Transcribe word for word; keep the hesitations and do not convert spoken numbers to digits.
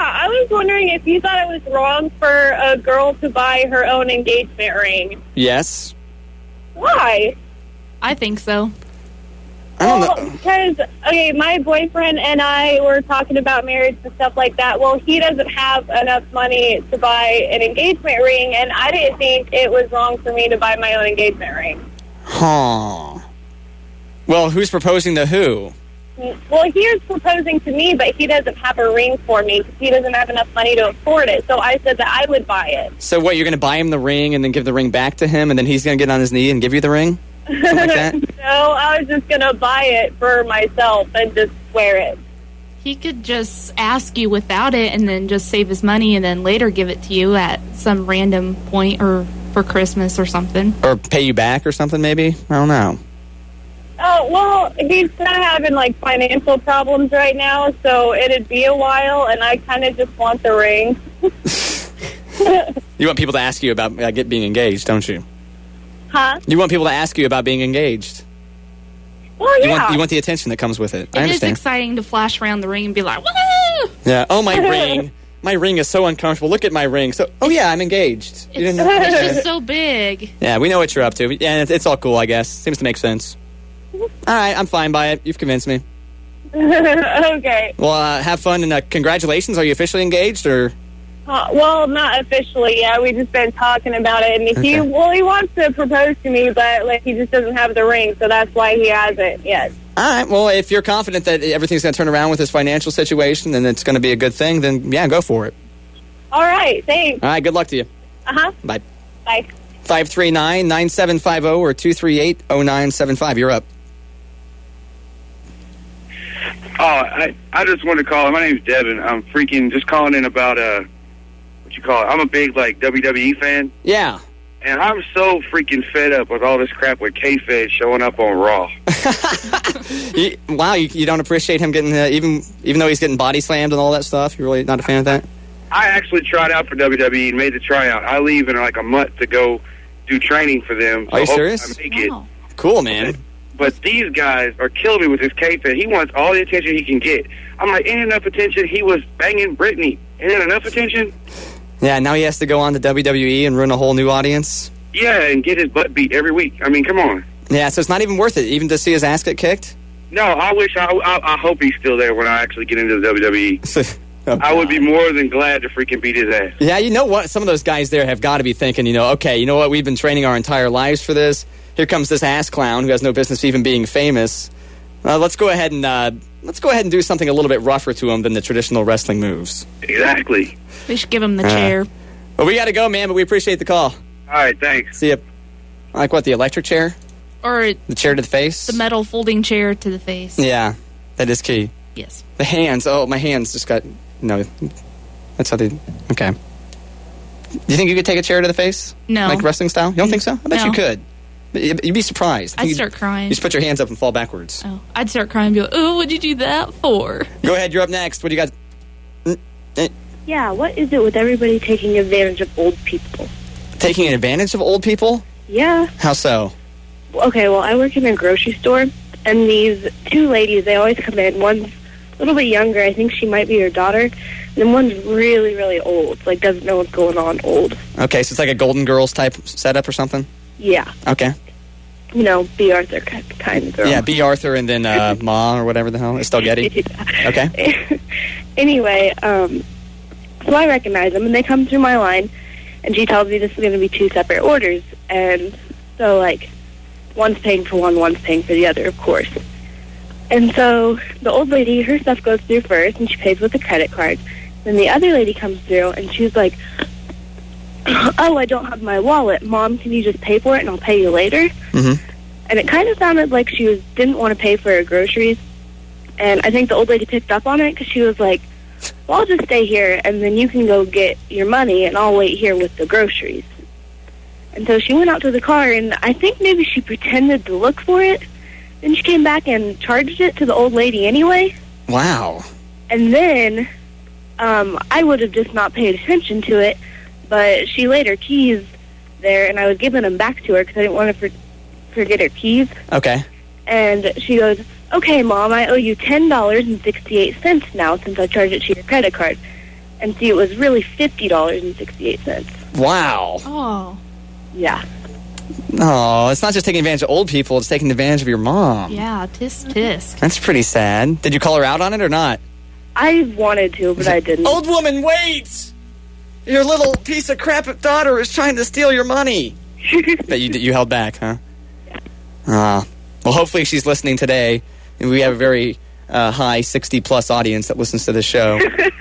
I was wondering if you thought it was wrong for a girl to buy her own engagement ring. Yes. Why? I think so. I don't well, know. because, okay, my boyfriend and I were talking about marriage and stuff like that. Well, he doesn't have enough money to buy an engagement ring, and I didn't think it was wrong for me to buy my own engagement ring. Huh. Well, who's proposing to who? Well, he was proposing to me, but he doesn't have a ring for me because he doesn't have enough money to afford it. So I said that I would buy it. So what, you're going to buy him the ring and then give the ring back to him, and then he's going to get on his knee and give you the ring? Something like that? No, I was just going to buy it for myself and just wear it. He could just ask you without it and then just save his money and then later give it to you at some random point or for Christmas or something. Or pay you back or something, maybe? I don't know. Oh, well, he's kind of having, like, financial problems right now, so it'd be a while, and I kind of just want the ring. You want people to ask you about uh, get, being engaged, don't you? Huh? You want people to ask you about being engaged. Well, yeah. You want, you want the attention that comes with it. I It is understand. exciting to flash around the ring and be like, woo! Yeah. Oh, my ring. My ring is so uncomfortable. Look at my ring. So, oh, yeah, I'm engaged. You It's, didn't know? it's just so big. Yeah, we know what you're up to. Yeah, it's, it's all cool, I guess. Seems to make sense. All right, I'm fine by it. You've convinced me. Okay. Well, uh, have fun, and uh, congratulations. Are you officially engaged, or? Uh, well, not officially, yeah. We've just been talking about it, and he, Okay. well, he wants to propose to me, but, like, he just doesn't have the ring, so that's why he hasn't yet. All right, well, if you're confident that everything's going to turn around with his financial situation and it's going to be a good thing, then, yeah, go for it. All right, thanks. All right, good luck to you. Uh-huh. Bye. Bye. five three nine, nine seven five zero or two three eight, zero nine seven five. You're up. Oh, I, I just wanted to call. My name's Devin. I'm freaking just calling in about, uh, what you call it? I'm a big, like, W W E fan. Yeah. And I'm so freaking fed up with all this crap with K-Fed showing up on Raw. you, wow, you, you don't appreciate him getting, uh, even even though he's getting body slammed and all that stuff? You're really not a fan of that? I actually tried out for W W E and made the tryout. I leave in, like, a month to go do training for them. So Are you hopefully serious? I make it. Wow. Cool, man. But these guys are killing me with this K-Fed. He wants all the attention he can get. I'm like, ain't enough attention. He was banging Brittany. Ain't that enough attention? Yeah, now he has to go on to W W E and ruin a whole new audience. Yeah, and get his butt beat every week. I mean, come on. Yeah, so it's not even worth it, even to see his ass get kicked? No, I wish, I, I, I hope he's still there when I actually get into the W W E. Oh, I would God. be more than glad to freaking beat his ass. Yeah, you know what? Some of those guys there have got to be thinking, you know, okay, you know what? We've been training our entire lives for this. Here comes this ass clown who has no business even being famous. Uh, let's go ahead and uh, let's go ahead and do something a little bit rougher to him than the traditional wrestling moves. Exactly. We should give him the Uh, chair. Well, we got to go, man, but we appreciate the call. All right, thanks. See ya. Like what, the electric chair? Or The chair to the face? the metal folding chair to the face. Yeah, that is key. Yes. The hands. Oh, my hands just got... No, that's how they... Okay. Do you think you could take a chair to the face? No. Like wrestling style? You don't think so? I bet No. you could. But You'd you'd be surprised. I I'd think start you'd- crying. You just put your hands up and fall backwards. Oh, I'd start crying and be like, oh, what'd you do that for? Go ahead, you're up next. What do you got? Mm, eh, Yeah, what is it with everybody taking advantage of old people? Taking advantage of old people? Yeah. How so? Okay, well, I work in a grocery store, and these two ladies, they always come in. One's a little bit younger. I think she might be your daughter. And then one's really, really old, like doesn't know what's going on, old. Okay, so it's like a Golden Girls type setup or something? Yeah. Okay. You know, B. Arthur ki- kind of girl. Yeah, B. Arthur and then uh, Ma or whatever the hell. Estelle Getty. Okay. Anyway, um, so I recognize them, and they come through my line, and she tells me this is going to be two separate orders. And so, like, one's paying for one, one's paying for the other, of course. And so the old lady, her stuff goes through first, and she pays with a credit card. Then the other lady comes through, and she's like, oh, I don't have my wallet. Mom, can you just pay for it, and I'll pay you later? Mm-hmm. And it kind of sounded like she was didn't want to pay for her groceries. And I think the old lady picked up on it because she was like, well, I'll just stay here, and then you can go get your money, and I'll wait here with the groceries. And so she went out to the car, and I think maybe she pretended to look for it. Then she came back and charged it to the old lady anyway. Wow. And then um, I would have just not paid attention to it, but she laid her keys there, and I was giving them back to her because I didn't want to for- forget her keys. Okay. And she goes, okay, Mom, I owe you ten dollars and sixty-eight cents now since I charged it to your credit card. and see it was really fifty dollars and sixty-eight cents. Wow. Oh. Yeah. Oh, it's not just taking advantage of old people, it's taking advantage of your mom. Yeah, tisk tisk. That's pretty sad. Did you call her out on it or not? I wanted to, but I didn't. Old woman, wait! Your little piece of crap daughter is trying to steal your money. That you you held back, huh? Yeah. Ah. Well, hopefully she's listening today. And we have a very uh, high sixty-plus audience that listens to the show.